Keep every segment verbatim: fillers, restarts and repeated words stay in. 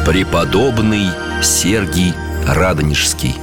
Преподобный Сергий Радонежский.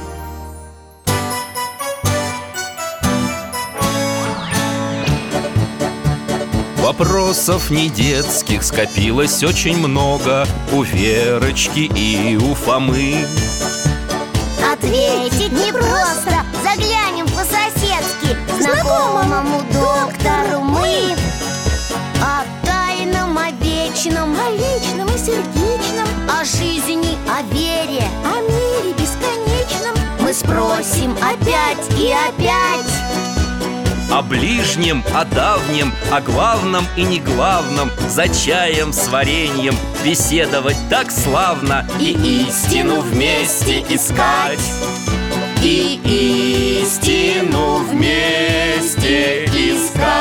Вопросов не детских скопилось очень много у Верочки и у Фомы. Ответить непросто, заглянем по-соседски к знакомому доктору мы. О тайном, о вечном, о личном и сердечном, о жизни, о вере, о мире бесконечном мы спросим опять и опять. О ближнем, о давнем, о главном и неглавном, за чаем с вареньем беседовать так славно. И истину вместе искать, и истину вместе искать.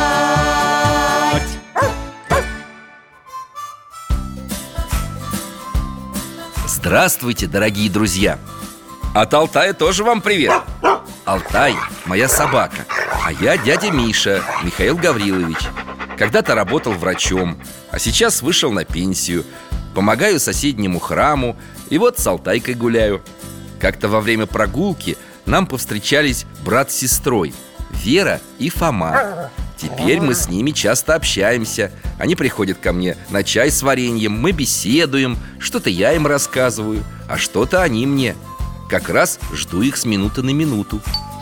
Здравствуйте, дорогие друзья! От Алтая тоже вам привет! Алтай – моя собака, а я дядя Миша, Михаил Гаврилович. Когда-то работал врачом, а сейчас вышел на пенсию. Помогаю соседнему храму, и вот с Алтайкой гуляю. Как-то во время прогулки нам повстречались брат с сестрой, Вера и Фома. Теперь мы с ними часто общаемся. Они приходят ко мне на чай с вареньем, мы беседуем. Что-то я им рассказываю, а что-то они мне. Как раз жду их с минуты на минуту.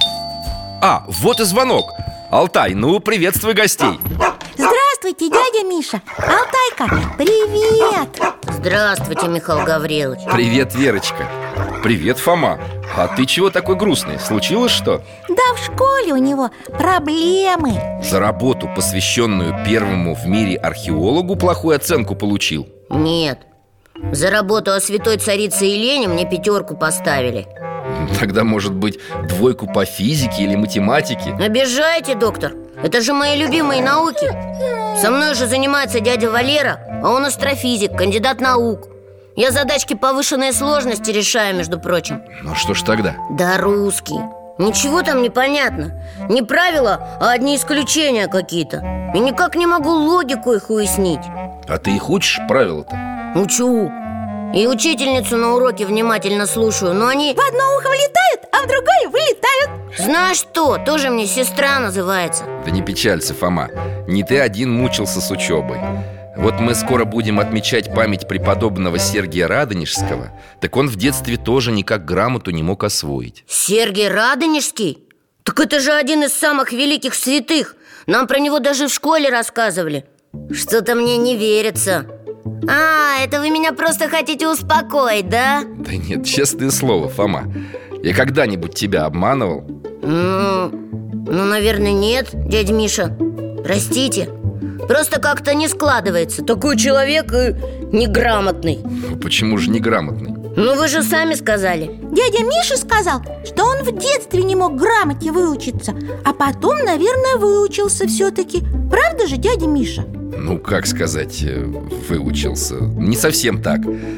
А, вот и звонок. Алтай, ну, приветствуй гостей. Здравствуйте, дядя Миша. Алтайка, привет. Здравствуйте, Михаил Гаврилович. Привет, Верочка. Привет, Фома. А ты чего такой грустный? Случилось что? Да в школе у него проблемы. За работу, посвященную первому в мире археологу, плохую оценку получил? Нет. За работу о святой царице Елене мне пятерку поставили. Тогда, может быть, двойку по физике или математике? Обижаете, доктор? Это же мои любимые науки. Со мной же занимается дядя Валера, а он астрофизик, кандидат наук. Я задачки повышенной сложности решаю, между прочим. Ну что ж тогда? Да русский. Ничего там не понятно. Не правила, а одни исключения какие-то. И никак не могу логику их уяснить. А ты их учишь, правила-то? Учу. И учительницу на уроке внимательно слушаю. Но они в одно ухо влетают, а в другое вылетают. Знаешь что, тоже мне сестра называется. Да не печалься, Фома. Не ты один мучился с учебой. Вот мы скоро будем отмечать память преподобного Сергия Радонежского. Так он в детстве тоже никак грамоту не мог освоить. Сергий Радонежский? Так это же один из самых великих святых. Нам про него даже в школе рассказывали. Что-то мне не верится. А, это вы меня просто хотите успокоить, да? Да нет, честное слово, Фома. Я когда-нибудь тебя обманывал? Ну, ну, наверное, нет, дядя Миша. Простите. Просто как-то не складывается. Такой человек и неграмотный. Ну, почему же неграмотный? Ну, вы же сами сказали. Дядя Миша сказал, что он в детстве не мог грамоте выучиться, а потом, наверное, выучился все-таки. Правда же, дядя Миша? Ну, как сказать, выучился. Не совсем так.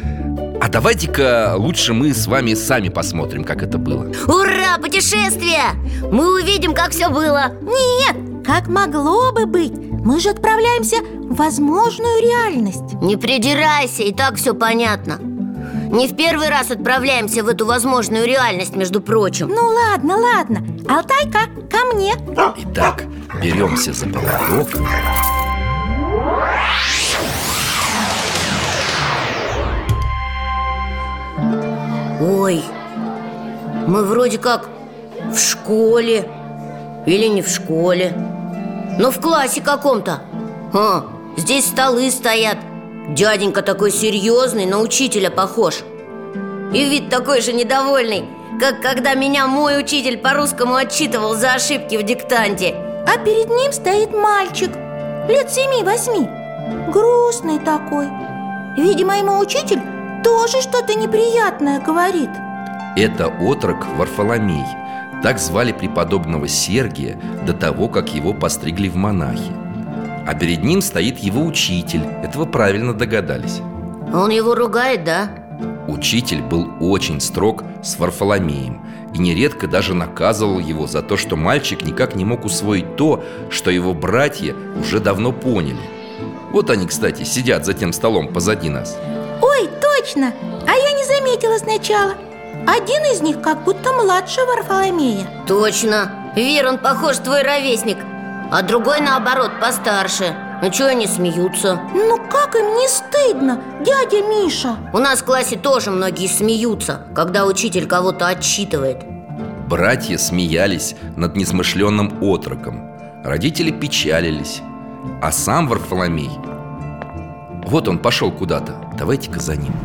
А давайте-ка лучше мы с вами сами посмотрим, как это было. Ура, путешествие! Мы увидим, как все было. Нет, как могло бы быть. Мы же отправляемся в возможную реальность. Не придирайся, и так все понятно. Не в первый раз отправляемся в эту возможную реальность, между прочим. Ну ладно, ладно. Алтайка, ко мне. Итак, беремся за поводок. Ой, мы вроде как в школе. Или не в школе, но в классе каком-то. А, здесь столы стоят. Дяденька такой серьезный, на учителя похож. И вид такой же недовольный, как когда меня мой учитель по-русскому отчитывал за ошибки в диктанте. А перед ним стоит мальчик лет семи-восьми. Грустный такой. Видимо, ему учитель тоже что-то неприятное говорит. Это отрок Варфоломей. Так звали преподобного Сергия до того, как его постригли в монахи. А перед ним стоит его учитель. Это вы правильно догадались. Он его ругает, да? Учитель был очень строг с Варфоломеем и нередко даже наказывал его за то, что мальчик никак не мог усвоить то, что его братья уже давно поняли. Вот они, кстати, сидят за тем столом позади нас. Ой, точно! А я не заметила сначала. Один из них как будто младше Варфоломея. Точно, Вер, он похож твой ровесник. А другой, наоборот, постарше. Ну чего они смеются? Ну как им не стыдно, дядя Миша? У нас в классе тоже многие смеются, когда учитель кого-то отчитывает. Братья смеялись над несмышленным отроком. Родители печалились. А сам Варфоломей... Вот он пошел куда-то. Давайте-ка за ним.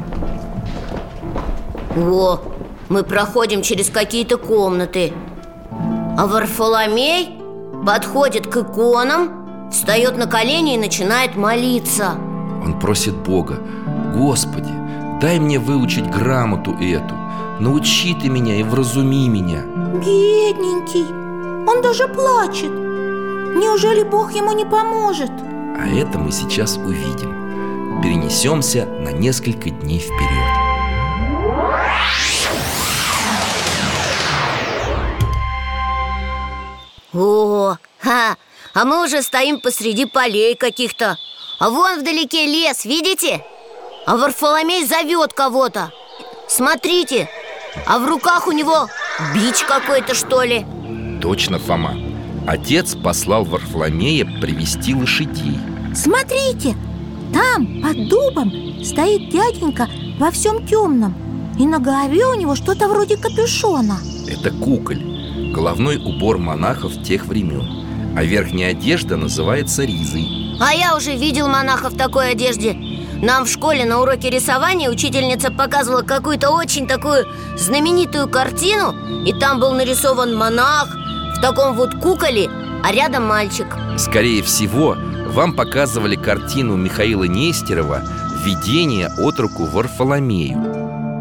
О, мы проходим через какие-то комнаты. А Варфоломей подходит к иконам, встает на колени и начинает молиться. Он просит Бога: Господи, дай мне выучить грамоту эту. Научи ты меня и вразуми меня. Бедненький, он даже плачет. Неужели Бог ему не поможет? А это мы сейчас увидим. Перенесемся на несколько дней вперед. О, ха, а мы уже стоим посреди полей каких-то. А вон вдалеке лес, видите? А Варфоломей зовет кого-то. Смотрите, а в руках у него бич какой-то, что ли? Точно, Фома. Отец послал Варфоломея привести лошадей. Смотрите, там, под дубом, стоит дяденька во всем темном. И на голове у него что-то вроде капюшона. Это куколь, головной убор монахов тех времен. А верхняя одежда называется ризой. А я уже видел монаха в такой одежде. Нам в школе на уроке рисования учительница показывала какую-то очень такую знаменитую картину. И там был нарисован монах в таком вот куколе, а рядом мальчик. Скорее всего, вам показывали картину Михаила Нестерова «Видение отроку Варфоломею».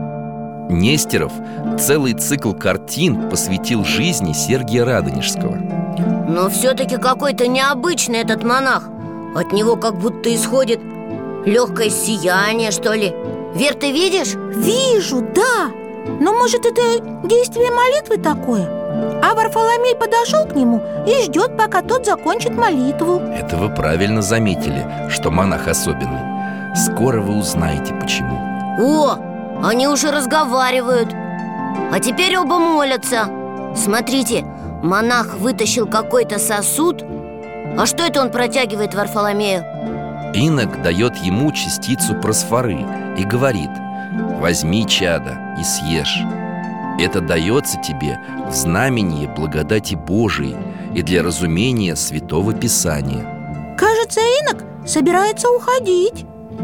Нестеров целый цикл картин посвятил жизни Сергия Радонежского. Но все-таки какой-то необычный этот монах. От него как будто исходит легкое сияние, что ли. Вер, ты видишь? Вижу, да. Но может это действие молитвы такое? А Варфоломей подошел к нему и ждет, пока тот закончит молитву. Это вы правильно заметили, что монах особенный. Скоро вы узнаете, почему. О, они уже разговаривают. А теперь оба молятся. Смотрите, монах вытащил какой-то сосуд. А что это он протягивает Варфоломею? Инок дает ему частицу просфоры и говорит: возьми, чадо, и съешь. Это дается тебе в знамении благодати Божией и для разумения Святого Писания. Кажется, инок собирается уходить.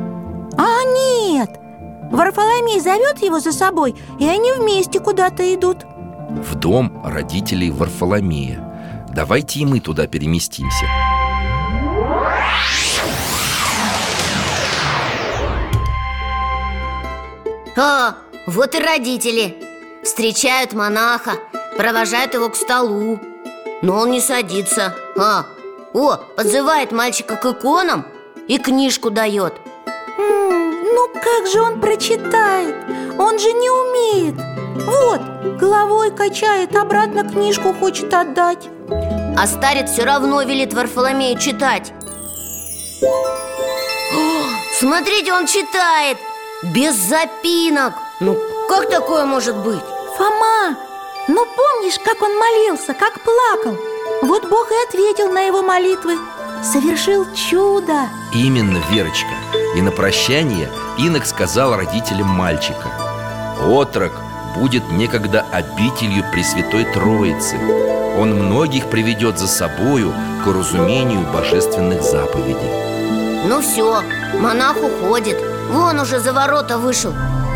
А нет, Варфоломей зовет его за собой, и они вместе куда-то идут. В дом родителей Варфоломея. Давайте и мы туда переместимся. А, вот и родители. Встречают монаха, провожают его к столу. Но он не садится. А, о, подзывает мальчика к иконам и книжку дает. М, Ну как же он прочитает? Он же не умеет. Вот, головой качает, обратно книжку хочет отдать. А старец все равно велит Варфоломею читать. О, смотрите, он читает без запинок. Ну, как такое может быть? Фома, ну помнишь, как он молился, как плакал? Вот Бог и ответил на его молитвы. Совершил чудо. Именно, Верочка. И на прощание инок сказал родителям мальчика: отрок будет некогда обителью Пресвятой Троицы. Он многих приведет за собою к разумению божественных заповедей. Ну все, монах уходит. Вон уже за ворота вышел.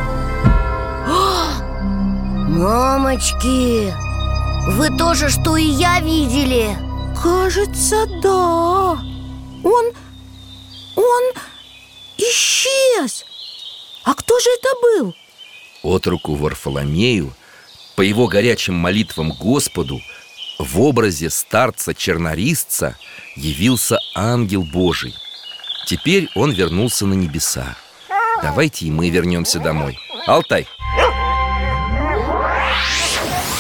О, мамочки, вы тоже, что и я, видели? Кажется, да. Он... он исчез. А кто же это был? Отроку Варфоломею, по его горячим молитвам Господу, в образе старца-чернорисца явился ангел Божий. Теперь он вернулся на небеса. Давайте и мы вернемся домой. Алтай!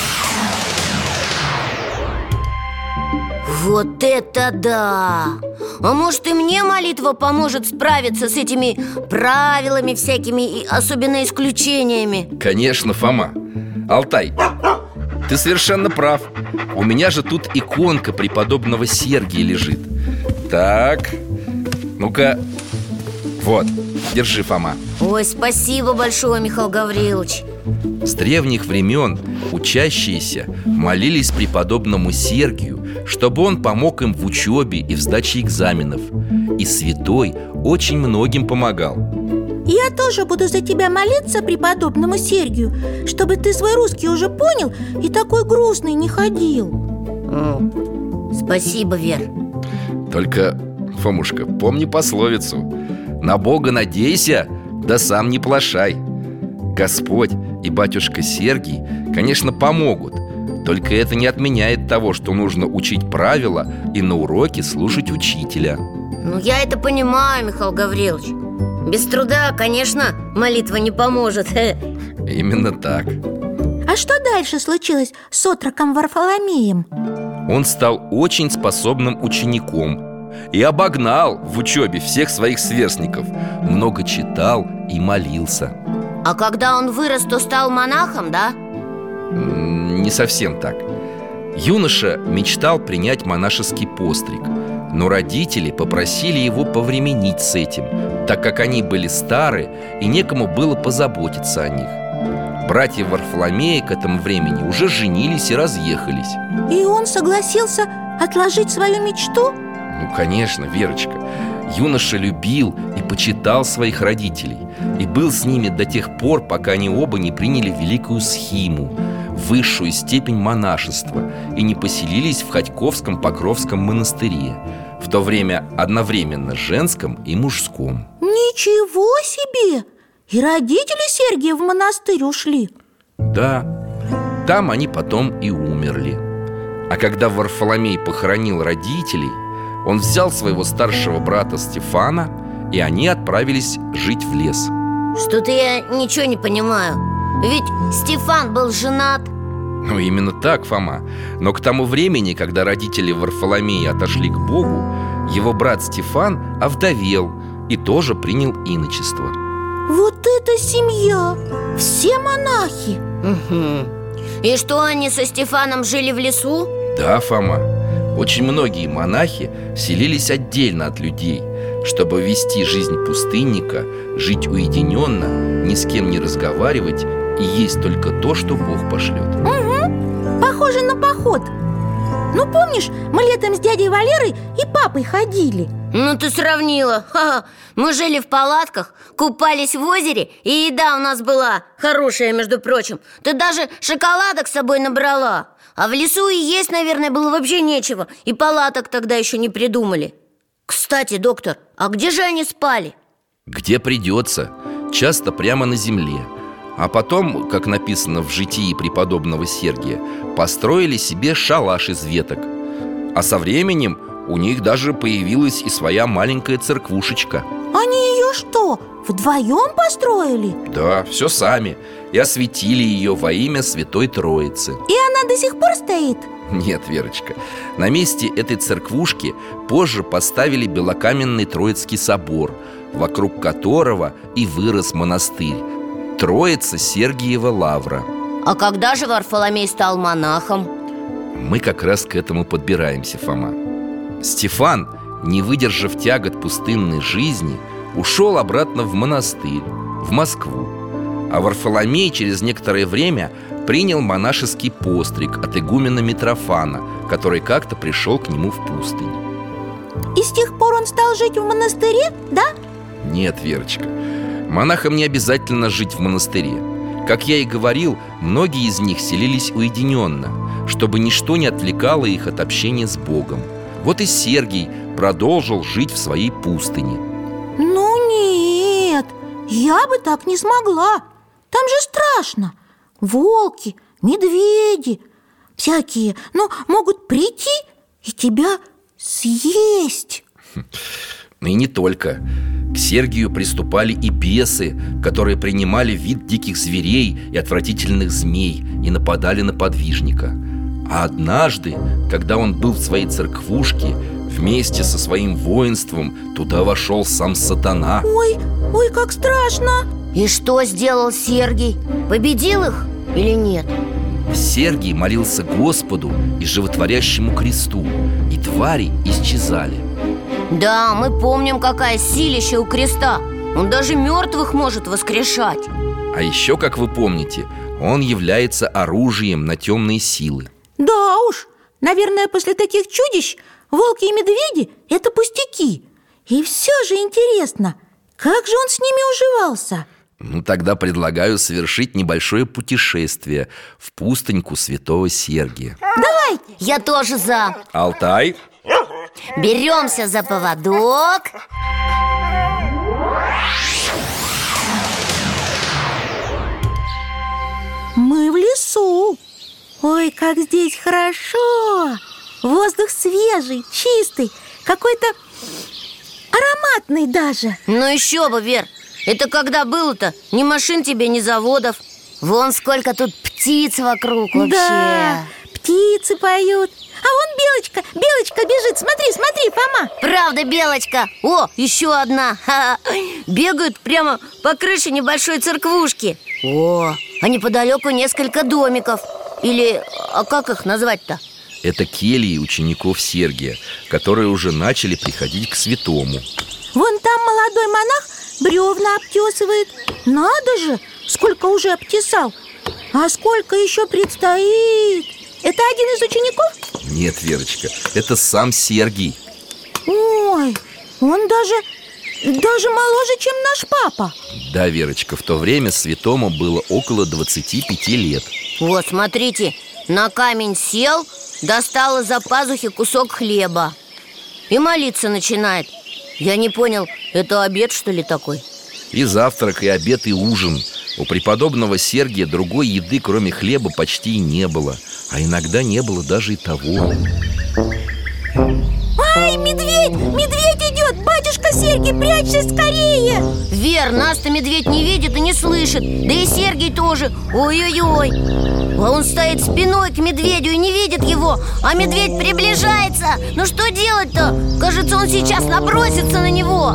Вот это да! А может, и мне молитва поможет справиться с этими правилами всякими, и особенно исключениями? Конечно, Фома. Алтай, ты совершенно прав. У меня же тут иконка преподобного Сергия лежит. Так, ну-ка. Вот, держи, Фома. Ой, спасибо большое, Михаил Гаврилович. С древних времен учащиеся молились преподобному Сергию, чтобы он помог им в учебе и в сдаче экзаменов. И святой очень многим помогал. Я тоже буду за тебя молиться, преподобному Сергию, чтобы ты свой русский уже понял и такой грустный не ходил. О, спасибо, Вер. Только, Фомушка, помни пословицу: на Бога надейся, да сам не плашай. Господь и батюшка Сергий, конечно, помогут. Только это не отменяет того, что нужно учить правила и на уроке слушать учителя. Ну, я это понимаю, Михаил Гаврилович. Без труда, конечно, молитва не поможет. Именно так. А что дальше случилось с отроком Варфоломеем? Он стал очень способным учеником и обогнал в учебе всех своих сверстников. Много читал и молился. А когда он вырос, то стал монахом, да? Не совсем так. Юноша мечтал принять монашеский постриг, но родители попросили его повременить с этим, так как они были стары и некому было позаботиться о них. Братья Варфоломея к этому времени уже женились и разъехались. И он согласился отложить свою мечту? Ну, конечно, Верочка. Юноша любил и почитал своих родителей и был с ними до тех пор, пока они оба не приняли великую схиму, высшую степень монашества, и не поселились в Ходьковском Покровском монастыре, в то время одновременно женском и мужском. Ничего себе! И родители Сергия в монастырь ушли? Да, там они потом и умерли. А когда Варфоломей похоронил родителей, он взял своего старшего брата Стефана, и они отправились жить в лес. Что-то я ничего не понимаю. Ведь Стефан был женат. Ну, именно так, Фома. Но к тому времени, когда родители Варфоломея отошли к Богу, его брат Стефан овдовел и тоже принял иночество. Вот это семья! Все монахи! Угу. И что, они со Стефаном жили в лесу? Да, Фома. Очень многие монахи селились отдельно от людей, чтобы вести жизнь пустынника, жить уединенно, ни с кем не разговаривать и есть только то, что Бог пошлет. Угу, похоже на поход. Ну, помнишь, мы летом с дядей Валерой и папой ходили? Ну, ты сравнила. Ха-ха. Мы жили в палатках, купались в озере, и еда у нас была хорошая, между прочим. Ты даже шоколадок с собой набрала. А в лесу и есть, наверное, было вообще нечего. И палаток тогда еще не придумали. Кстати, доктор, а где же они спали? Где придется, часто прямо на земле. А потом, как написано в житии преподобного Сергия, построили себе шалаш из веток. А со временем у них даже появилась и своя маленькая церквушечка. Они ее что, вдвоем построили? Да, все сами. И осветили ее во имя Святой Троицы. И она до сих пор стоит? Нет, Верочка. На месте этой церквушки позже поставили белокаменный Троицкий собор, вокруг которого и вырос монастырь Троица Сергиева Лавра. А когда же Варфоломей стал монахом? Мы как раз к этому подбираемся, Фома. Стефан, не выдержав тягот пустынной жизни, ушел обратно в монастырь, в Москву. А Варфоломей через некоторое время принял монашеский постриг от игумена Митрофана, который как-то пришел к нему в пустынь. И с тех пор он стал жить в монастыре, да? Нет, Верочка, монахам не обязательно жить в монастыре. Как я и говорил, многие из них селились уединенно, чтобы ничто не отвлекало их от общения с Богом. Вот и Сергий продолжил жить в своей пустыне. Ну нет, я бы так не смогла. Там же страшно. Волки, медведи, всякие, ну, могут прийти и тебя съесть. И не только. К Сергию приступали и бесы, которые принимали вид диких зверей и отвратительных змей и нападали на подвижника. А однажды, когда он был в своей церквушке, Вместе со своим воинством туда вошел сам сатана. Ой, ой, как страшно! И что сделал Сергий? Победил их или нет? Сергий молился Господу и животворящему кресту, и твари исчезали. Да, мы помним, какая силища у креста. Он даже мертвых может воскрешать. А еще, как вы помните, он является оружием на темные силы. Да уж, наверное, после таких чудищ волки и медведи – это пустяки. И все же интересно, как же он с ними уживался? Ну, тогда предлагаю совершить небольшое путешествие в пустыньку святого Сергия. Давай! Я тоже за. Алтай? Беремся за поводок. Мы в лесу. Ой, как здесь хорошо. Воздух свежий, чистый, какой-то ароматный даже. Ну еще бы, Вер. Это когда было-то? Ни машин тебе, ни заводов. Вон сколько тут птиц вокруг вообще. Да, птицы поют. А вон белочка, белочка бежит. Смотри, смотри, Фома. Правда, белочка. О, еще одна. Ха-ха. Бегают прямо по крыше небольшой церквушки. О, а неподалеку несколько домиков. Или, а как их назвать-то? Это кельи учеников Сергия, которые уже начали приходить к святому. Вон там молодой монах бревна обтесывает. Надо же, сколько уже обтесал. А сколько еще предстоит? Это один из учеников? Нет, Верочка, это сам Сергий. Ой, он даже, даже моложе, чем наш папа. Да, Верочка, в то время святому было около двадцати пяти лет. Вот, смотрите, на камень сел, достал из-за пазухи кусок хлеба и молиться начинает. Я не понял, это обед, что ли, такой? И завтрак, и обед, и ужин. У преподобного Сергия другой еды, кроме хлеба, почти и не было. А иногда не было даже и того. Ай, медведь! Медведь идет! Батюшка Сергий, прячься скорее! Вер, нас-то медведь не видит и не слышит. Да и Сергий тоже. Ой-ой-ой. А он стоит спиной к медведю и не видит его. А медведь приближается. Ну что делать-то? Кажется, он сейчас набросится на него.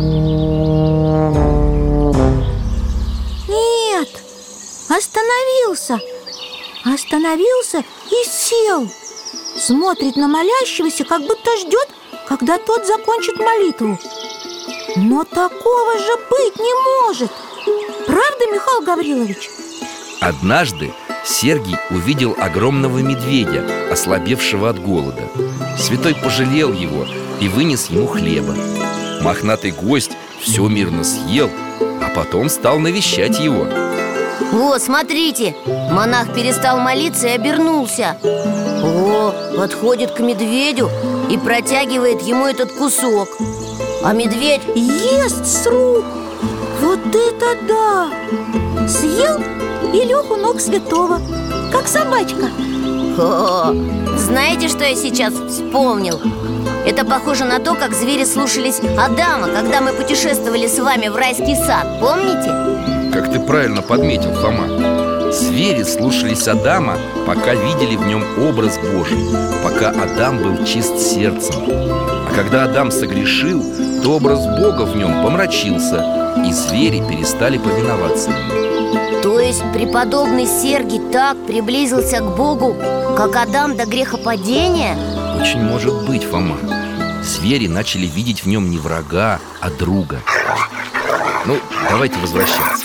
Нет, остановился. Остановился и сел. Смотрит на молящегося, как будто ждет, когда тот закончит молитву. Но такого же быть не может. Правда, Михаил Гаврилович? Однажды Сергий увидел огромного медведя, ослабевшего от голода. Святой пожалел его и вынес ему хлеба. Мохнатый гость все мирно съел, а потом стал навещать его. Вот, смотрите, монах перестал молиться и обернулся. О, подходит к медведю и протягивает ему этот кусок. А медведь ест с рук. Вот это да! Съел и лег у ног святого, как собачка. О, знаете, что я сейчас вспомнил? Это похоже на то, как звери слушались Адама, когда мы путешествовали с вами в райский сад. Помните? Как ты правильно подметил, Фома. Звери слушались Адама, пока видели в нем образ Божий, пока Адам был чист сердцем. А когда Адам согрешил, то образ Бога в нем помрачился, и звери перестали повиноваться ему. То есть преподобный Сергий так приблизился к Богу, как Адам до грехопадения? Очень может быть, Фома. Звери начали видеть в нем не врага, а друга. Ну, давайте возвращаться.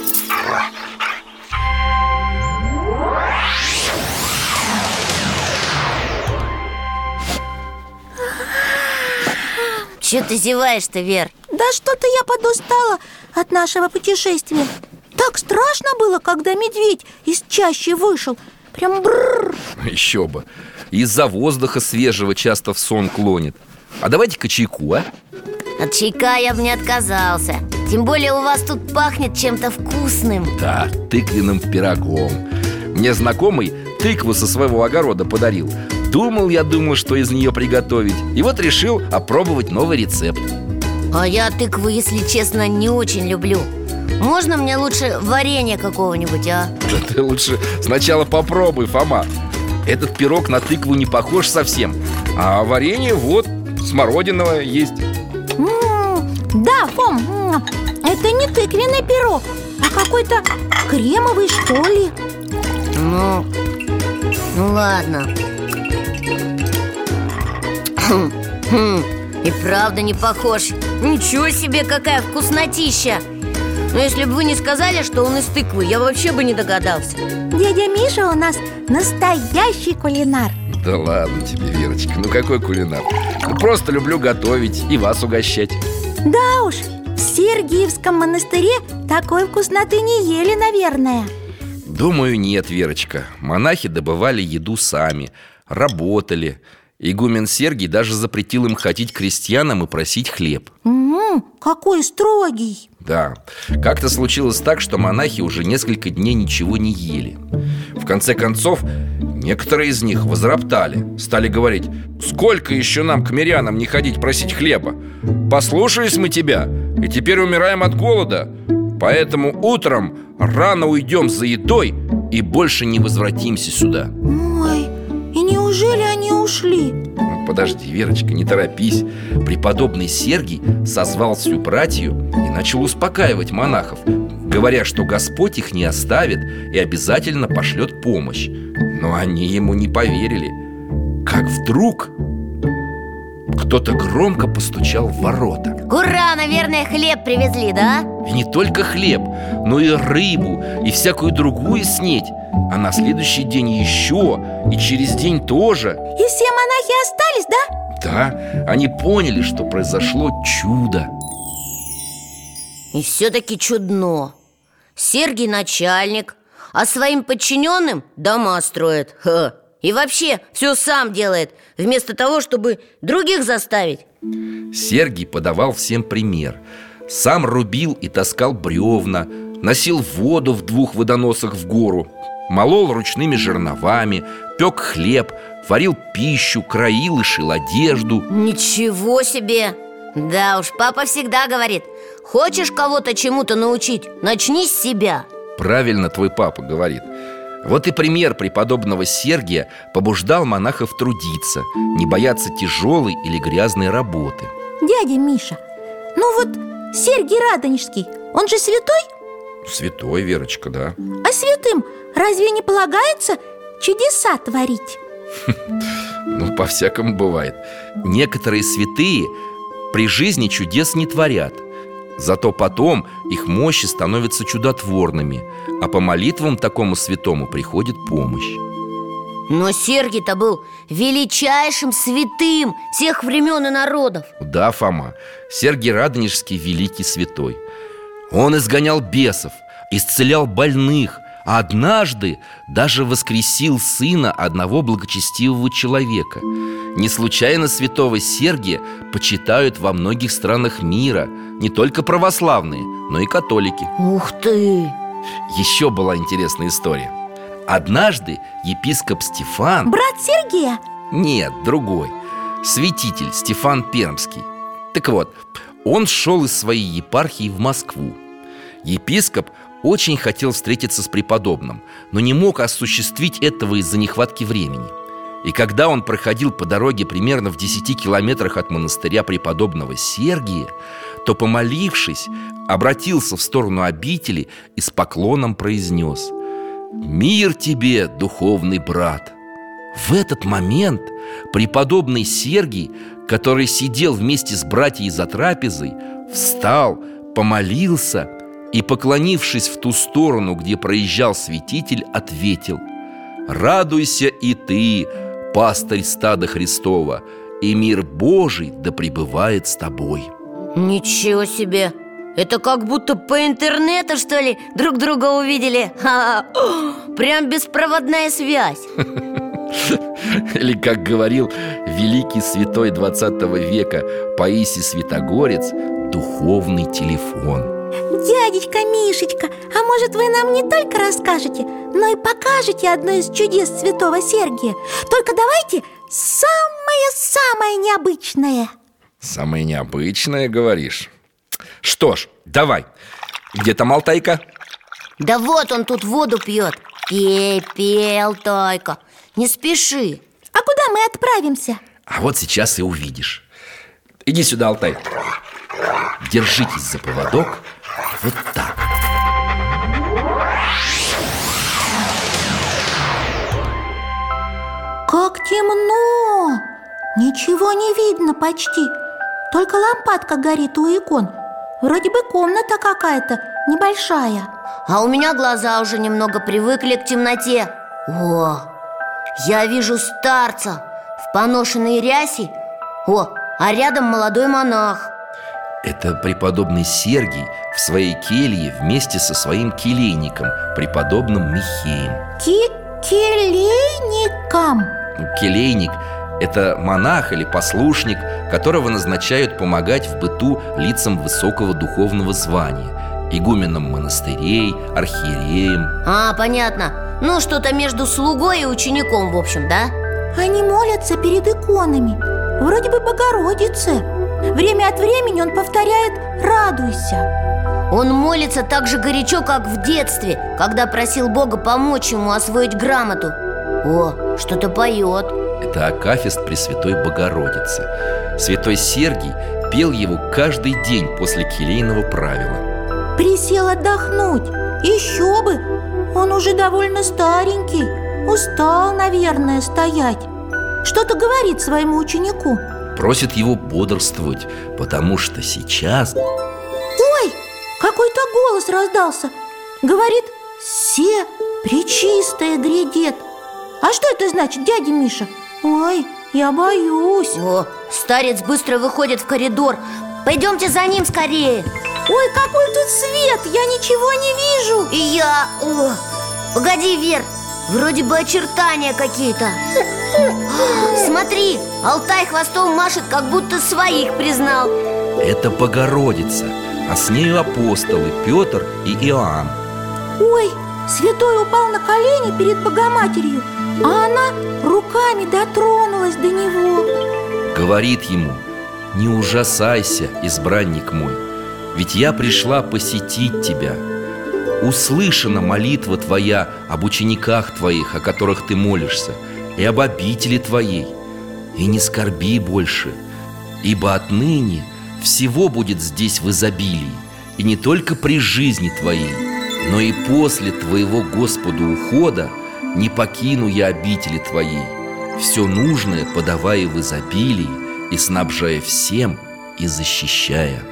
Че ты зеваешь-то, Вер? Да что-то я подустала от нашего путешествия. Так страшно было, когда медведь из чащи вышел. Прям брррр. Еще бы. Из-за воздуха свежего часто в сон клонит. А давайте-ка чайку, а? От чайка я бы не отказался. Тем более у вас тут пахнет чем-то вкусным. Да, тыквенным пирогом. Мне знакомый тыкву со своего огорода подарил. Думал я, думал, что из нее приготовить. И вот решил опробовать новый рецепт. А я тыкву, если честно, не очень люблю. Можно мне лучше варенье какого-нибудь, а? Да ты лучше сначала попробуй, Фома. Этот пирог на тыкву не похож совсем. А варенье вот, смородиновое есть. М, Да, Фом, м, это не тыквенный пирог, а какой-то кремовый, что ли. Ну, ну ладно. Хм, хм, и правда не похож. Ничего себе, какая вкуснотища! Но если бы вы не сказали, что он из тыквы, я вообще бы не догадался. Дядя Миша у нас настоящий кулинар. Да ладно тебе, Верочка, ну какой кулинар? Ну, просто люблю готовить и вас угощать. Да уж, в Сергиевском монастыре такой вкусноты не ели, наверное. Думаю, нет, Верочка. Монахи добывали еду сами, работали. Игумен Сергий даже запретил им ходить к крестьянам и просить хлеб. М, какой строгий. Да, как-то случилось так, что монахи уже несколько дней ничего не ели. В конце концов, некоторые из них возроптали. Стали говорить: сколько еще нам, к мирянам, не ходить просить хлеба? Послушались мы тебя, и теперь умираем от голода. Поэтому утром рано уйдем за едой и больше не возвратимся сюда. Ой, и неужели они ушли? Ну, подожди, Верочка, не торопись. Преподобный Сергий созвал всю братью и начал успокаивать монахов, говоря, что Господь их не оставит и обязательно пошлет помощь. Но они ему не поверили. Как вдруг кто-то громко постучал в ворота. Ура, наверное, хлеб привезли, да? И не только хлеб, но и рыбу, и всякую другую снеть. А на следующий день еще, и через день тоже. И все монахи остались, да? Да, они поняли, что произошло чудо. И все-таки чудно. Сергий начальник, а своим подчиненным дома строит. Ха. И вообще все сам делает, вместо того, чтобы других заставить. Сергий подавал всем пример. Сам рубил и таскал бревна, носил воду в двух водоносах в гору, молол ручными жерновами, пек хлеб, варил пищу, краил и шил одежду. Ничего себе! Да уж, папа всегда говорит: хочешь кого-то чему-то научить, начни с себя. Правильно твой папа говорит. Вот и пример преподобного Сергия побуждал монахов трудиться, не бояться тяжелой или грязной работы. Дядя Миша, ну вот Сергий Радонежский, он же святой? Святой, Верочка, да. А святым разве не полагается чудеса творить? Ну, по-всякому бывает. Некоторые святые при жизни чудес не творят. Зато потом их мощи становятся чудотворными, а по молитвам такому святому приходит помощь. Но Сергий-то был величайшим святым всех времен и народов. Да, Фома, Сергий Радонежский великий святой. Он изгонял бесов, исцелял больных, а однажды даже воскресил сына одного благочестивого человека. Не случайно святого Сергия почитают во многих странах мира, не только православные, но и католики. Ух ты! Еще была интересная история. Однажды епископ Стефан... Брат Сергия? Нет, другой. Святитель Стефан Пермский. Так вот, он шел из своей епархии в Москву. Епископ очень хотел встретиться с преподобным, но не мог осуществить этого из-за нехватки времени. И когда он проходил по дороге примерно в десяти километрах от монастыря преподобного Сергия, то, помолившись, обратился в сторону обители и с поклоном произнес: «Мир тебе, духовный брат!» В этот момент преподобный Сергий, который сидел вместе с братьями за трапезой, встал, помолился и, поклонившись в ту сторону, где проезжал святитель, ответил: «Радуйся и ты, пастырь стада Христова, и мир Божий да пребывает с тобой». Ничего себе! Это как будто по интернету, что ли, друг друга увидели. Ха-ха. Прям беспроводная связь. Или, как говорил великий святой двадцатого века Паисий Святогорец, духовный телефон. Дядечка Мишечка, а может вы нам не только расскажете, но и покажете одно из чудес святого Сергия? Только давайте самое-самое необычное. Самое необычное, говоришь? Что ж, давай. Где там Алтайка? Да вот он тут воду пьет. Пей, пей, Алтайка, не спеши. А куда мы отправимся? А вот сейчас и увидишь. Иди сюда, Алтай. Держитесь за поводок. Вот так. Как темно! Ничего не видно почти. Только лампадка горит у икон. Вроде бы комната какая-то небольшая. А у меня глаза уже немного привыкли к темноте. О, я вижу старца в поношенной рясе. О, а рядом молодой монах. Это преподобный Сергий в своей келье вместе со своим келейником, преподобным Михеем. Ки келейником? Ну, келейник – это монах или послушник, которого назначают помогать в быту лицам высокого духовного звания, игуменам монастырей, архиереям. А, понятно. Ну, что-то между слугой и учеником, в общем, да? Они молятся перед иконами, вроде бы Богородице. Время от времени он повторяет «радуйся». Он молится так же горячо, как в детстве, когда просил Бога помочь ему освоить грамоту. О, что-то поет. Это акафист Пресвятой Богородицы. Святой Сергий пел его каждый день после келейного правила. Присел отдохнуть. Еще бы! Он уже довольно старенький. Устал, наверное, стоять. Что-то говорит своему ученику. Просит его бодрствовать, потому что сейчас... Ой, какой-то голос раздался. Говорит: «Се пречистая грядет». А что это значит, дядя Миша? Ой, я боюсь. О, старец быстро выходит в коридор. Пойдемте за ним скорее. Ой, какой тут свет, я ничего не вижу. И я... О, погоди, Вер, вроде бы очертания какие-то. Смотри, Алтай хвостом машет, как будто своих признал. Это Богородица, а с нею апостолы Петр и Иоанн. Ой, святой упал на колени перед Богоматерью, а она руками дотронулась до него. Говорит ему: не ужасайся, избранник мой, ведь я пришла посетить тебя. Услышана молитва твоя об учениках твоих, о которых ты молишься, и об обители твоей. И не скорби больше, ибо отныне всего будет здесь в изобилии, и не только при жизни твоей, но и после твоего, Господу, ухода не покину я обители твоей, все нужное подавая в изобилии и снабжая всем и защищая.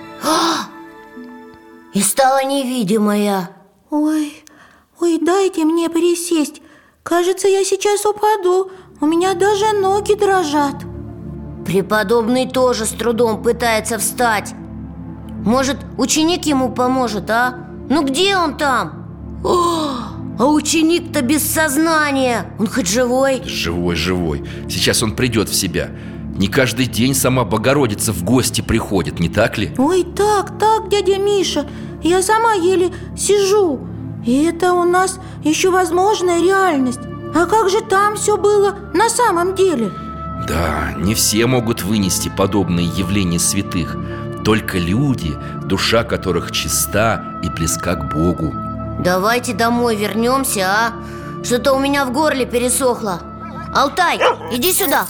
И стала невидимая. Ой, ой, дайте мне присесть. Кажется, я сейчас упаду. У меня даже ноги дрожат. Преподобный тоже с трудом пытается встать. Может, ученик ему поможет, а? Ну где он там? О, а ученик-то без сознания. Он хоть живой? Живой, живой. Сейчас он придет в себя. Не каждый день сама Богородица в гости приходит, не так ли? Ой, так, так, дядя Миша. Я сама еле сижу. И это у нас еще возможная реальность. А как же там все было на самом деле? Да, не все могут вынести подобные явления святых. Только люди, душа которых чиста и близка к Богу. Давайте домой вернемся, а? Что-то у меня в горле пересохло. Алтай, иди сюда.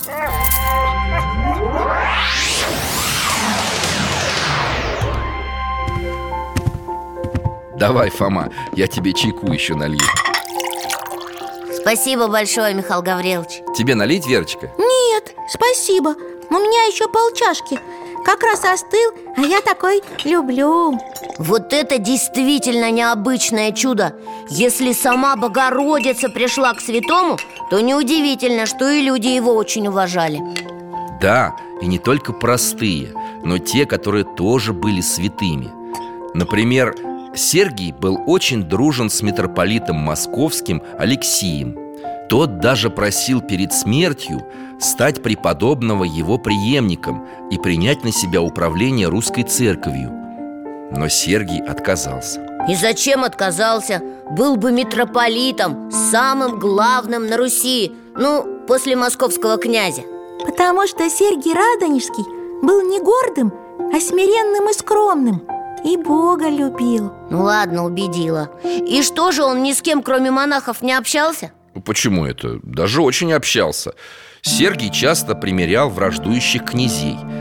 Давай, Фома, я тебе чайку еще налью. Спасибо большое, Михаил Гаврилович. Тебе налить, Верочка? Нет, спасибо. У меня еще полчашки. Как раз остыл, а я такой люблю. Вот это действительно необычное чудо. Если сама Богородица пришла к святому, то неудивительно, что и люди его очень уважали. Да, и не только простые, но те, которые тоже были святыми. Например, Сергий был очень дружен с митрополитом московским Алексием. Тот даже просил перед смертью стать преподобного его преемником и принять на себя управление русской церковью. Но Сергий отказался. И зачем отказался? Был бы митрополитом, самым главным на Руси. Ну, после московского князя. Потому что Сергий Радонежский был не гордым, а смиренным и скромным. И Бога любил. Ну ладно, убедила. И что же, он ни с кем, кроме монахов, не общался? Почему это? Даже очень общался. Сергий часто примирял враждующих князей.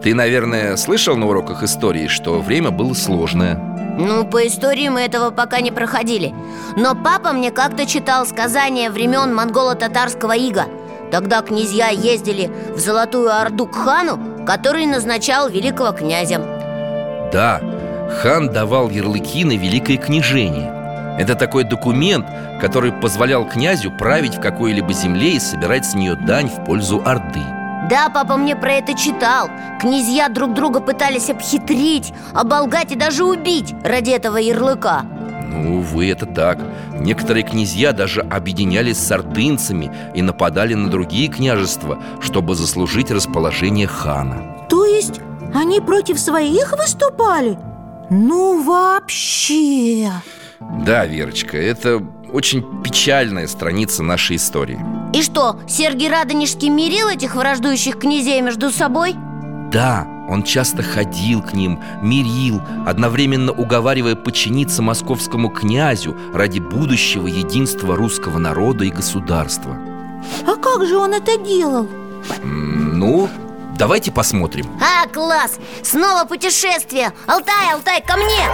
Ты, наверное, слышал на уроках истории, что время было сложное. Ну, по истории мы этого пока не проходили. Но папа мне как-то читал сказания времен монголо-татарского ига. Тогда князья ездили в Золотую Орду к хану, который назначал великого князя. Да, хан давал ярлыки на великое княжение. Это такой документ, который позволял князю править в какой-либо земле и собирать с нее дань в пользу Орды. Да, папа мне про это читал. Князья друг друга пытались обхитрить, оболгать и даже убить ради этого ярлыка. Ну, увы, это так. Некоторые князья даже объединялись с ордынцами и нападали на другие княжества, чтобы заслужить расположение хана. То есть они против своих выступали? Ну, вообще... Да, Верочка, это очень печальная страница нашей истории. И что, Сергий Радонежский мирил этих враждующих князей между собой? Да, он часто ходил к ним, мирил, одновременно уговаривая подчиниться московскому князю ради будущего единства русского народа и государства. А как же он это делал? М, Ну, давайте посмотрим. А, класс! Снова путешествие! Алтай, Алтай, ко мне!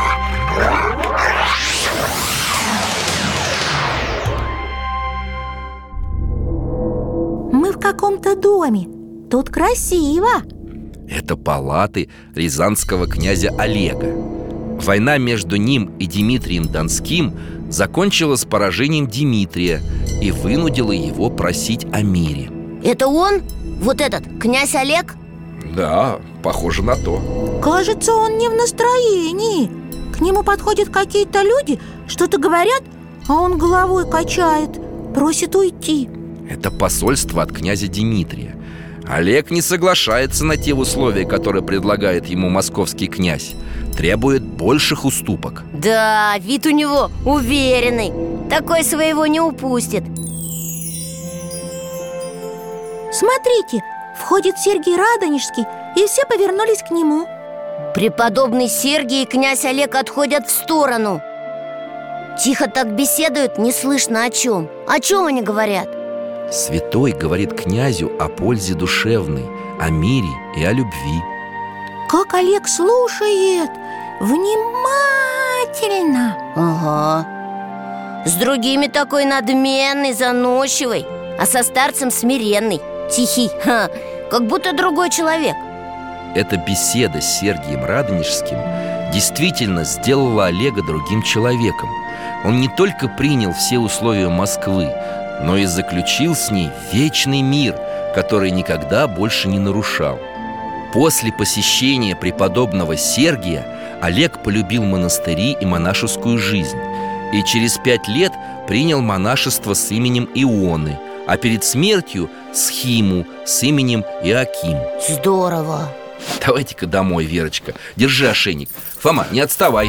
Мы в каком-то доме. Тут красиво. Это палаты рязанского князя Олега. Война между ним и Дмитрием Донским закончилась поражением Дмитрия и вынудила его просить о мире. Это он? Вот этот, князь Олег? Да, похоже на то. Кажется, он не в настроении. К нему подходят какие-то люди, что-то говорят, а он головой качает, просит уйти. Это посольство от князя Дмитрия. Олег не соглашается на те условия, которые предлагает ему московский князь. Требует больших уступок. Да, вид у него уверенный. Такой своего не упустит. Смотрите, входит Сергий Радонежский, и все повернулись к нему. Преподобный Сергий и князь Олег отходят в сторону. Тихо так беседуют, не слышно о чем. О чем они говорят? Святой говорит князю о пользе душевной, о мире и о любви. Как Олег слушает, внимательно. Ага. С другими такой надменный, заносчивый, а со старцем смиренный, тихий. Ха, как будто другой человек. Эта беседа с Сергием Радонежским действительно сделала Олега другим человеком. Он не только принял все условия Москвы, но и заключил с ней вечный мир, который никогда больше не нарушал. После посещения преподобного Сергия Олег полюбил монастыри и монашескую жизнь и через пять лет принял монашество с именем Ионы, а перед смертью схиму с именем Иоаким. Здорово. Давайте-ка домой, Верочка. Держи ошейник. Фома, не отставай.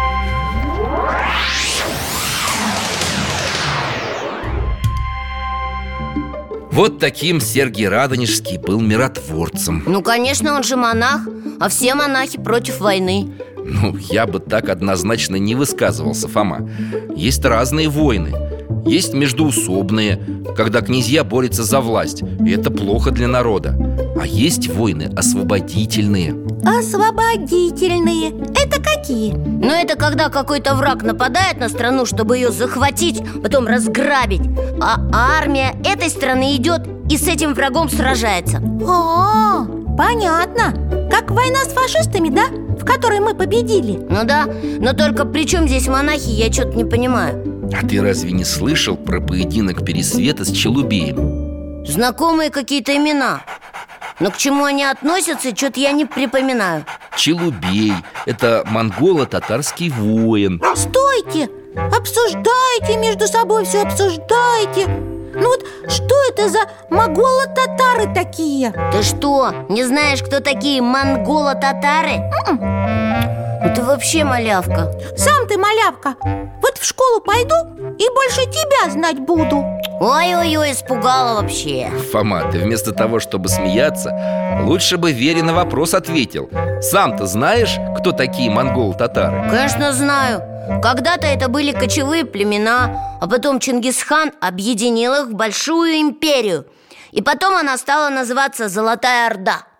Вот таким Сергий Радонежский был миротворцем. Ну, конечно, он же монах, а все монахи против войны. Ну, я бы так однозначно не высказывался, Фома. Есть разные войны. Есть междоусобные, когда князья борются за власть, и это плохо для народа. А есть войны освободительные. Освободительные. Это какие? Ну, это когда какой-то враг нападает на страну, чтобы ее захватить, потом разграбить. А армия этой страны идет и с этим врагом сражается. О, понятно. Как война с фашистами, да? В которой мы победили. Ну да, но только при чем здесь монахи, я что-то не понимаю. А ты разве не слышал про поединок Пересвета с Челубеем? Знакомые какие-то имена, но к чему они относятся, что-то я не припоминаю. Челубей – это монголо-татарский воин. Стойте! Обсуждайте между собой, все обсуждайте. Ну вот что это за монголо-татары такие? Ты что, не знаешь, кто такие монголо-татары? Ну ты вообще малявка. Сам ты малявка. Вот в школу пойду и больше тебя знать буду. Ой-ой-ой, испугала вообще. Фома, ты вместо того, чтобы смеяться, лучше бы Вере на вопрос ответил. Сам-то знаешь, кто такие монголо-татары? Конечно, знаю. Когда-то это были кочевые племена, а потом Чингисхан объединил их в большую империю. И потом она стала называться Золотая Орда.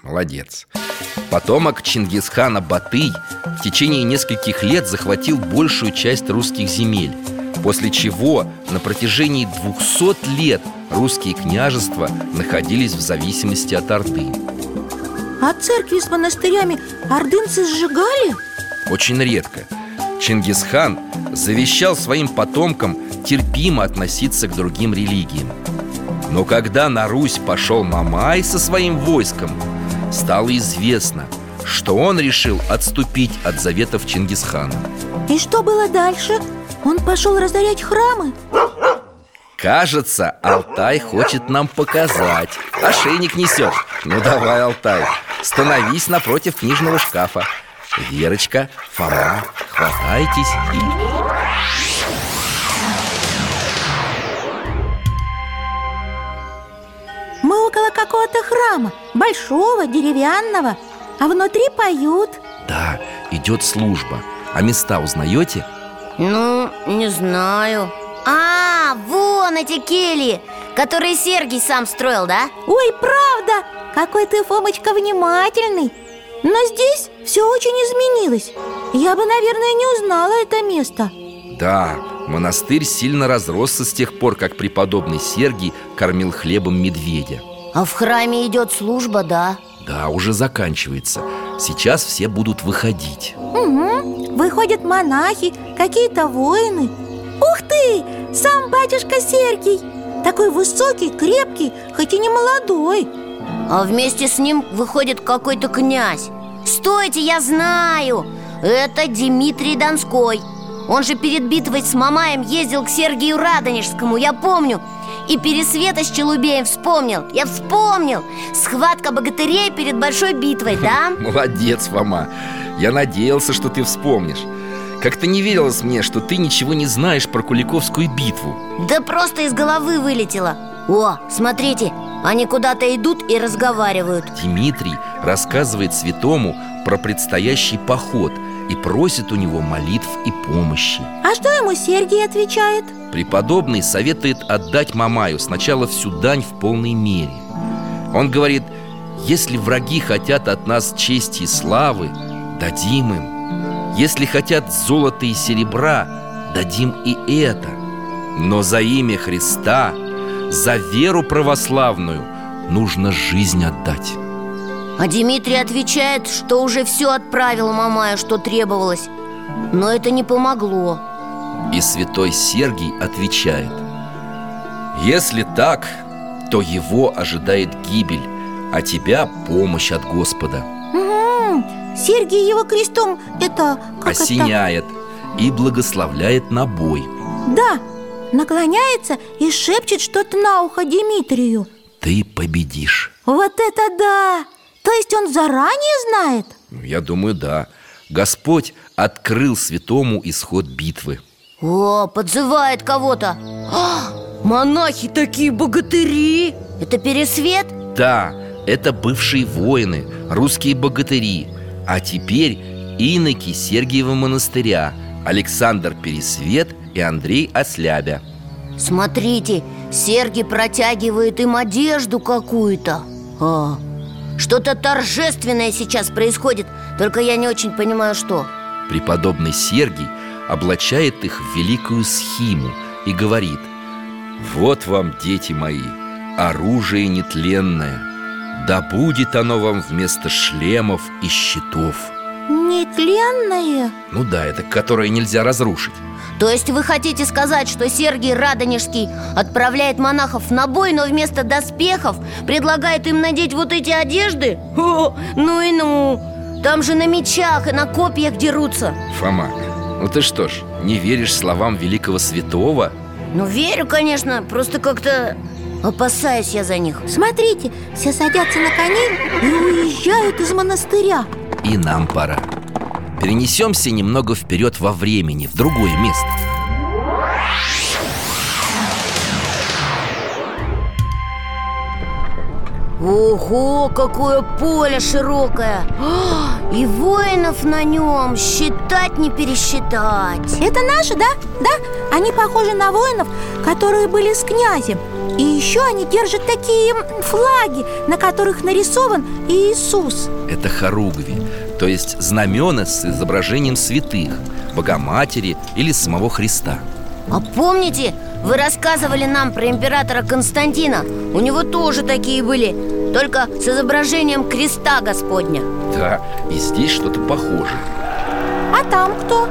Молодец. Потомок Чингисхана Батый в течение нескольких лет захватил большую часть русских земель, после чего на протяжении двухсот лет русские княжества находились в зависимости от Орды. А церкви с монастырями ордынцы сжигали? Очень редко. Чингисхан завещал своим потомкам терпимо относиться к другим религиям. Но когда на Русь пошел Мамай со своим войском, стало известно, что он решил отступить от заветов Чингисхана. И что было дальше? Он пошел разорять храмы? Кажется, Алтай хочет нам показать. Ошейник несет. Ну давай, Алтай, становись напротив книжного шкафа. Верочка, Фома, хватайтесь и... Мы около какого-то храма, большого, деревянного, а внутри поют. Да, идет служба. А места узнаете? Ну, не знаю. А, вон эти кельи, которые Сергий сам строил, да? Ой, правда! Какой ты, Фомочка, внимательный. Но здесь все очень изменилось. Я бы, наверное, не узнала это место. Да, монастырь сильно разросся с тех пор, как преподобный Сергий кормил хлебом медведя. А в храме идет служба, да? Да, уже заканчивается. Сейчас все будут выходить. Угу. Выходят монахи, какие-то воины. Ух ты! Сам батюшка Сергий. Такой высокий, крепкий, хоть и не молодой. А вместе с ним выходит какой-то князь. Стойте, я знаю! Это Дмитрий Донской. Он же перед битвой с Мамаем ездил к Сергию Радонежскому, я помню. И Пересвета с Челубеем вспомнил. Я вспомнил. Схватка богатырей перед большой битвой, да? Молодец, Фома. Я надеялся, что ты вспомнишь. Как-то не верилось мне, что ты ничего не знаешь про Куликовскую битву. Да просто из головы вылетело. О, смотрите, они куда-то идут и разговаривают. Дмитрий рассказывает святому про предстоящий поход и просит у него молитв и помощи. А что ему Сергий отвечает? Преподобный советует отдать Мамаю сначала всю дань в полной мере. Он говорит: если враги хотят от нас чести и славы, дадим им. Если хотят золота и серебра, дадим и это. Но за имя Христа, за веру православную нужно жизнь отдать. А Дмитрий отвечает, что уже все отправил Мамаю, что требовалось. Но это не помогло. И святой Сергий отвечает: если так, то его ожидает гибель, а тебя помощь от Господа. Угу. Сергий его крестом это... Как осеняет это? И благословляет на бой. Да, наклоняется и шепчет что-то на ухо Дмитрию. Ты победишь. Вот это да! То есть он заранее знает? Я думаю, да. Господь открыл святому исход битвы. О, подзывает кого-то. А, монахи такие богатыри! Это Пересвет? Да, это бывшие воины, русские богатыри. А теперь иноки Сергиева монастыря, Александр Пересвет и Андрей Ослябя. Смотрите, Сергий протягивает им одежду какую-то. А, что-то торжественное сейчас происходит, только я не очень понимаю, что. Преподобный Сергий облачает их в великую схиму и говорит: вот вам, дети мои, оружие нетленное. Да будет оно вам вместо шлемов и щитов. Нетленное? Ну да, это которое нельзя разрушить. То есть вы хотите сказать, что Сергий Радонежский отправляет монахов на бой, но вместо доспехов предлагает им надеть вот эти одежды? О, ну и ну! Там же на мечах и на копьях дерутся. Фома, ну ты что ж, не веришь словам великого святого? Ну верю, конечно, просто как-то опасаюсь я за них. Смотрите, все садятся на коней и уезжают из монастыря. И нам пора. Перенесемся немного вперед во времени, в другое место. Ого, какое поле широкое! А, и воинов на нем считать не пересчитать. Это наши, да? Да? Они похожи на воинов, которые были с князем. И еще они держат такие флаги, на которых нарисован Иисус. Это хоругви, то есть знамена с изображением святых, Богоматери или самого Христа. А помните, вы рассказывали нам про императора Константина? У него тоже такие были, только с изображением креста Господня. Да, и здесь что-то похожее. А там кто?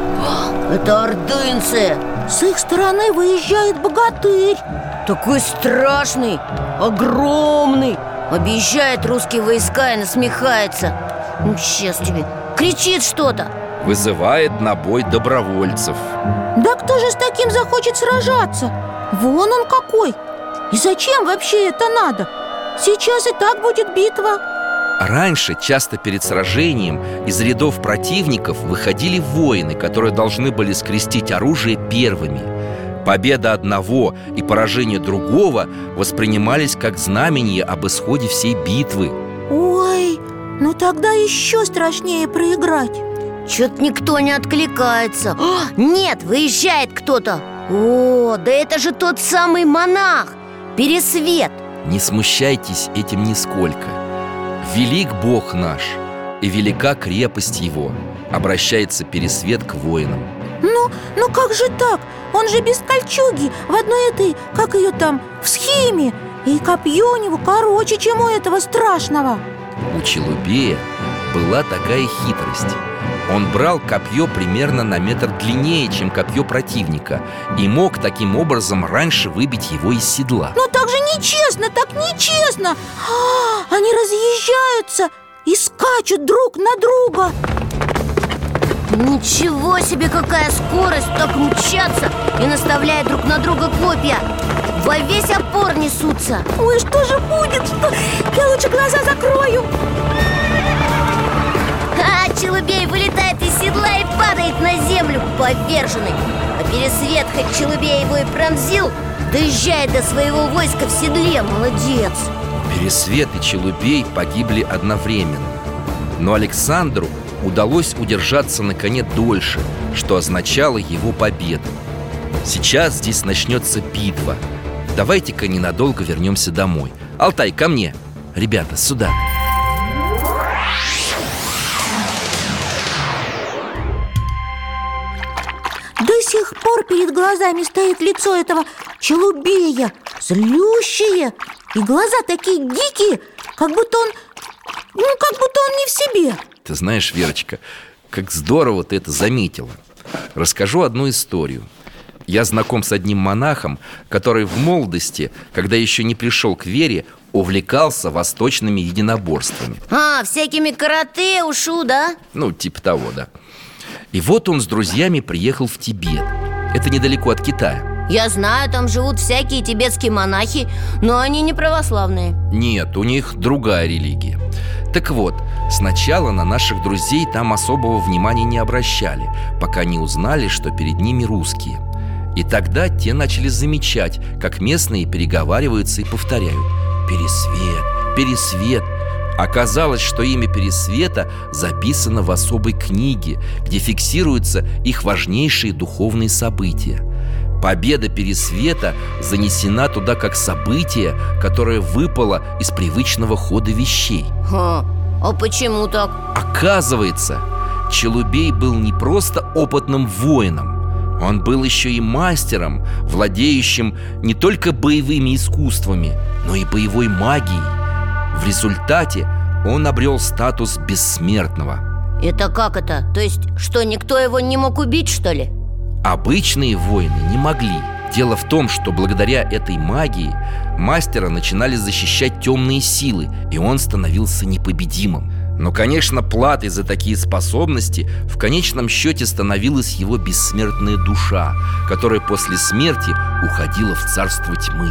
Это ордынцы. С их стороны выезжает богатырь. Такой страшный, огромный. Объезжает русские войска и насмехается. Ну, сейчас тебе. Кричит что-то. Вызывает на бой добровольцев. Да кто же с таким захочет сражаться? Вон он какой! И зачем вообще это надо? Сейчас и так будет битва. Раньше часто перед сражением из рядов противников выходили воины, которые должны были скрестить оружие первыми. Победа одного и поражение другого воспринимались как знамение об исходе всей битвы. Ой, ну тогда еще страшнее проиграть. Чё-то никто не откликается. О, нет, выезжает кто-то. О, да это же тот самый монах, Пересвет. Не смущайтесь этим нисколько. Велик Бог наш, и велика крепость Его. Обращается Пересвет к воинам. Ну, ну как же так? Он же без кольчуги, в одной этой, как ее там, в схеме. И копье у него короче, чем у этого страшного. У Челубея была такая хитрость. Он брал копье примерно на метр длиннее, чем копье противника, и мог таким образом раньше выбить его из седла. Но так же нечестно, так нечестно! А, они разъезжаются и скачут друг на друга. Ничего себе, какая скорость, так мчатся и наставляя друг на друга копья. Во весь опор несутся. Ой, что же будет? Что? Я лучше глаза закрою. А Челубей вылетает из седла и падает на землю поверженный. А Пересвет, хоть Челубей его и пронзил, доезжает до своего войска в седле. Молодец. Пересвет и Челубей погибли одновременно. Но Александру удалось удержаться на коне дольше, что означало его победу. Сейчас здесь начнется битва. Давайте-ка ненадолго вернемся домой. Алтай, ко мне. Ребята, сюда. До сих пор перед глазами стоит лицо этого Челубея, злющее. И глаза такие дикие, как будто он, ну, как будто он не в себе. Ты знаешь, Верочка, как здорово ты это заметила. Расскажу одну историю. Я знаком с одним монахом, который в молодости, когда еще не пришел к вере, увлекался восточными единоборствами. А, всякими карате, ушу, да? Ну, типа того, да. И вот он с друзьями приехал в Тибет. Это недалеко от Китая. Я знаю, там живут всякие тибетские монахи, но они не православные. Нет, у них другая религия. Так вот, сначала на наших друзей там особого внимания не обращали, пока не узнали, что перед ними русские. И тогда те начали замечать, как местные переговариваются и повторяют: «Пересвет, Пересвет». Оказалось, что имя Пересвета записано в особой книге, где фиксируются их важнейшие духовные события. Победа Пересвета занесена туда как событие, которое выпало из привычного хода вещей. Ха, а почему так? Оказывается, Челубей был не просто опытным воином. Он был еще и мастером, владеющим не только боевыми искусствами, но и боевой магией. В результате он обрел статус бессмертного. Это как это? То есть, что, никто его не мог убить, что ли? Обычные воины не могли. Дело в том, что благодаря этой магии мастера начинали защищать темные силы, и он становился непобедимым. Но, конечно, платой за такие способности в конечном счете становилась его бессмертная душа, которая после смерти уходила в царство тьмы.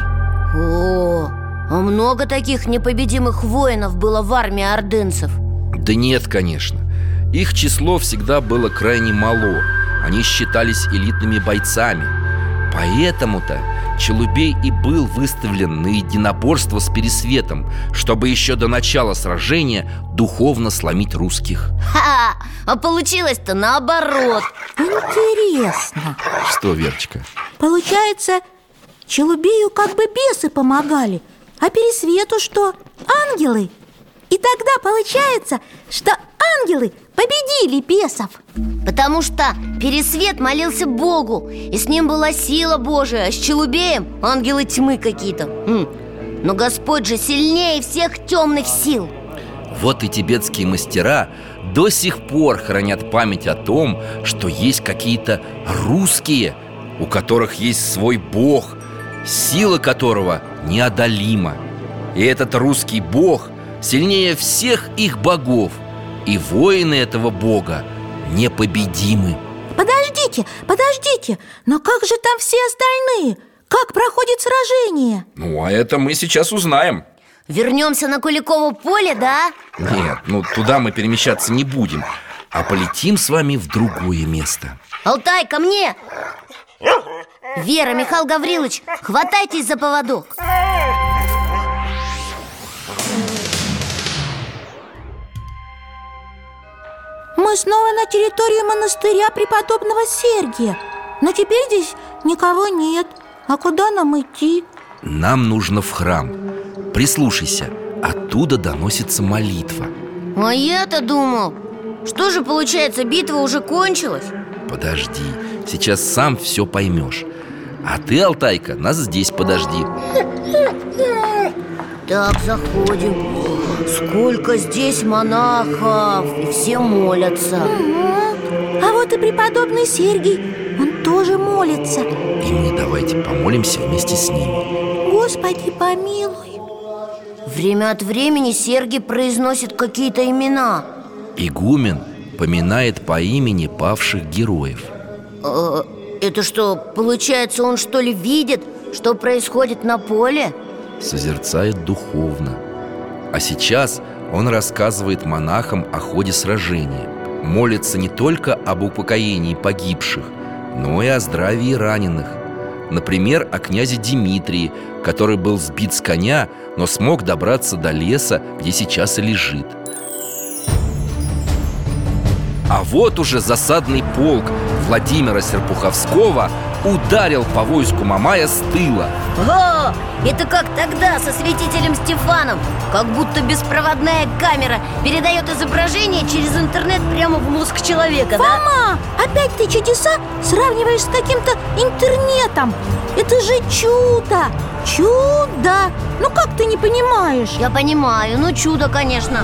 О, а много таких непобедимых воинов было в армии ордынцев? Да нет, конечно. Их число всегда было крайне мало. Они считались элитными бойцами. Поэтому-то Челубей и был выставлен на единоборство с Пересветом, чтобы еще до начала сражения духовно сломить русских. Ха! А получилось-то наоборот. Интересно. Что, Верочка? Получается, Челубею как бы бесы помогали, а Пересвету что? Ангелы? И тогда получается, что ангелы победили бесов. Потому что Пересвет молился Богу, и с ним была сила Божия, а с Челубеем ангелы тьмы какие-то. М. Но Господь же сильнее всех темных сил. Вот и тибетские мастера до сих пор хранят память о том, что есть какие-то русские, у которых есть свой бог, сила которого неодолима. И этот русский бог сильнее всех их богов, и воины этого бога непобедимы. Подождите, подождите, но как же там все остальные? Как проходит сражение? Ну, а это мы сейчас узнаем. Вернемся на Куликово поле, да? Нет, ну туда мы перемещаться не будем, а полетим с вами в другое место. Алтай, ко мне! Вера, Михаил Гаврилович, хватайтесь за поводок. Мы снова на территории монастыря преподобного Сергия. Но теперь здесь никого нет. А куда нам идти? Нам нужно в храм. Прислушайся, оттуда доносится молитва. А я-то думал, что же получается, битва уже кончилась? Подожди, сейчас сам все поймешь. А ты, Алтайка, нас здесь подожди. Так, заходим. Сколько здесь монахов, и все молятся. А вот и преподобный Сергий, он тоже молится. И мы давайте помолимся вместе с ними. Господи, помилуй. Время от времени Сергий произносит какие-то имена. Игумен поминает по имени павших героев. Э, Это что, получается, он что ли видит, что происходит на поле? Созерцает духовно. А сейчас он рассказывает монахам о ходе сражения. Молится не только об упокоении погибших, но и о здравии раненых. Например, о князе Дмитрии, который был сбит с коня, но смог добраться до леса, где сейчас и лежит. А вот уже засадный полк Владимира Серпуховского ударил по войску Мамая с тыла. О, это как тогда со святителем Стефаном. Как будто беспроводная камера передает изображение через интернет прямо в мозг человека, да? Фома, опять ты чудеса сравниваешь с каким-то интернетом. Это же чудо, чудо. Ну как ты не понимаешь? Я понимаю, ну чудо, конечно.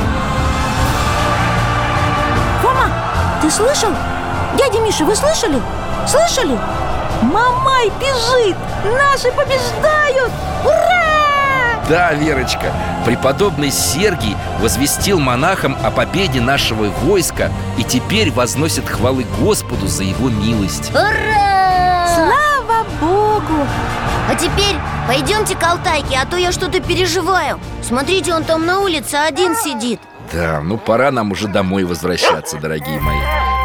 Фома, ты слышал? Дядя Миша, вы слышали? Слышали? Мамай бежит! Наши побеждают! Ура! Да, Верочка, преподобный Сергий возвестил монахам о победе нашего войска и теперь возносит хвалы Господу за его милость. Ура! Слава Богу! А теперь пойдемте к Алтайке, а то я что-то переживаю. Смотрите, он там на улице один сидит. Да, ну пора нам уже домой возвращаться, дорогие мои.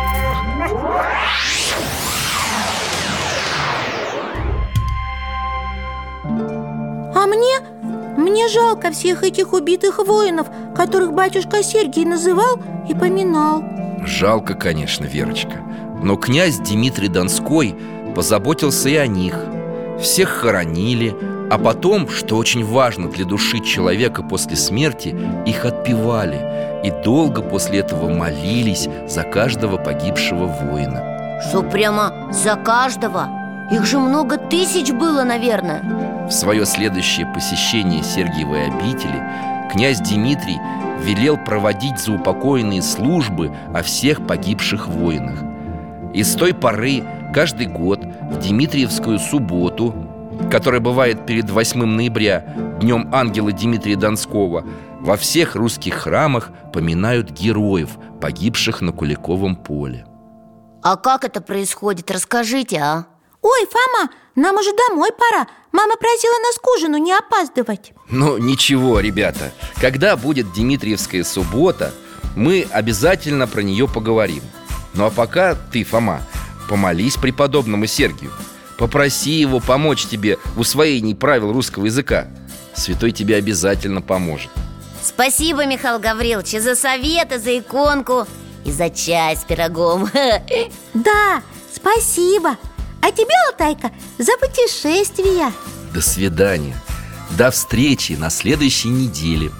А мне, мне жалко всех этих убитых воинов, которых батюшка Сергий называл и поминал. Жалко, конечно, Верочка, но князь Дмитрий Донской позаботился и о них. Всех хоронили, а потом, что очень важно для души человека после смерти, их отпевали и долго после этого молились за каждого погибшего воина. Что, прямо за каждого? Их же много тысяч было, наверное. В свое следующее посещение Сергиевой обители князь Дмитрий велел проводить заупокоенные службы о всех погибших воинах. И с той поры каждый год в Дмитриевскую субботу, которая бывает перед восьмым ноября, днем ангела Дмитрия Донского, во всех русских храмах поминают героев, погибших на Куликовом поле. А как это происходит? Расскажите, а? Ой, Фома, нам уже домой пора. Мама просила нас к ужину не опаздывать. Ну, ничего, ребята, когда будет Дмитриевская суббота, мы обязательно про нее поговорим. Ну а пока ты, Фома, помолись преподобному Сергию. Попроси его помочь тебе в усвоении правил русского языка. Святой тебе обязательно поможет. Спасибо, Михаил Гаврилович, и за советы, за иконку, и за чай с пирогом. Да, спасибо. А тебе, Алтайка, за путешествия. До свидания. До встречи на следующей неделе.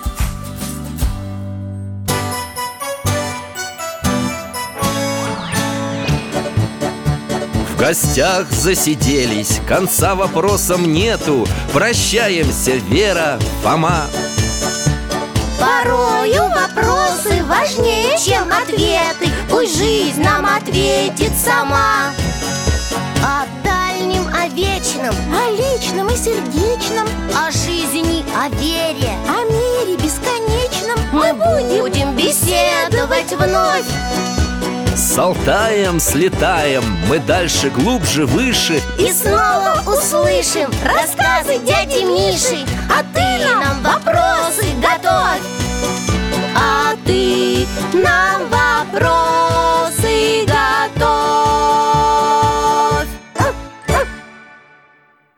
В гостях засиделись, конца вопросам нету. Прощаемся, Вера, Фома. Порою вопросы важнее, чем ответы. Пусть жизнь нам ответит сама. О дальнем, о вечном, О личном и сердечном, о жизни, о вере о мире бесконечном мы будем беседовать вновь. С Алтаем слетаем, мы дальше, глубже, выше. И снова услышим рассказы дяди Миши. А ты